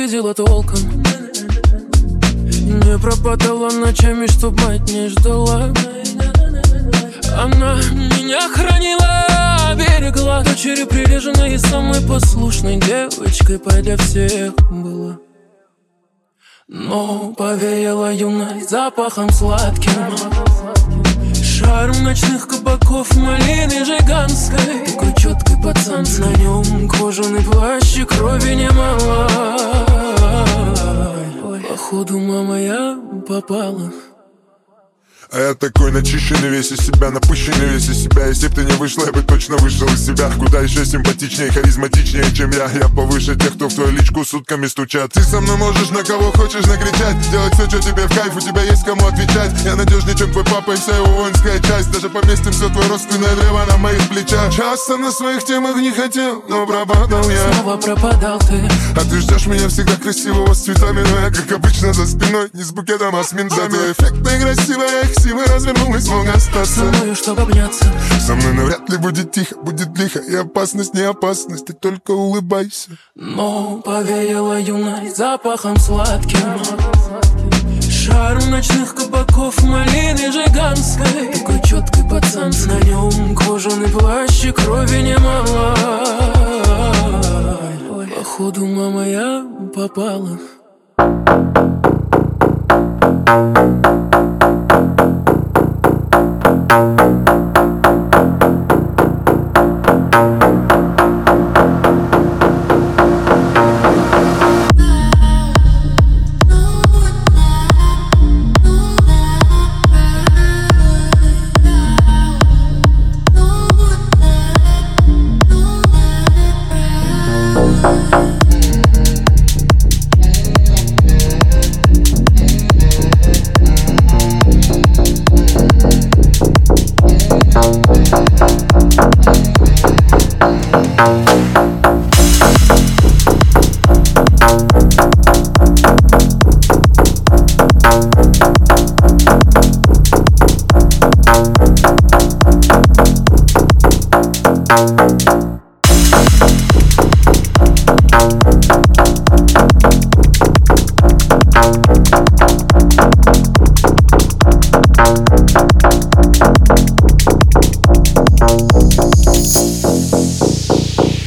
видела толком. Не пропадала ночами, чтоб мать не ждала. Она меня хранила, берегла. Дочерью прилежной и самой послушной девочкой для всех была. Но повеяла юной запахом сладким, шаром ночных кабаков, малины жиганской. Такой четкий пацан, на нем кожаный плащ и крови немало. Походу, мама, я попала. А я такой начищенный весь из себя, напыщенный весь из себя. Если б ты не вышла, я бы точно вышел из себя. Куда еще симпатичнее, харизматичнее, чем я. Я повыше тех, кто в твою личку сутками стучат. Ты со мной можешь на кого хочешь накричать, делать все, что тебе в кайф, у тебя есть кому отвечать. Я надежнее, чем твой папа и вся его воинская часть. Даже поместим все твое родственное древо на моих плечах. Часто на своих темах не хотел, но пропадал я. Снова пропадал ты. А ты ждешь меня всегда красивого с цветами, но я, как обычно, за спиной, не с букетом, а с ментами. Зато эффектная и красивая, красиво развернулась, мог остаться со мною, чтобы обняться. Со мной навряд ли будет тихо, будет лихо. И опасность, не опасность, ты только улыбайся. Но повеяла юной запахом сладким, шаром ночных кабаков, малины жиганской. Такой четкий пацан, на нем кожаный плащ и крови немало. Походу, мама, я попала.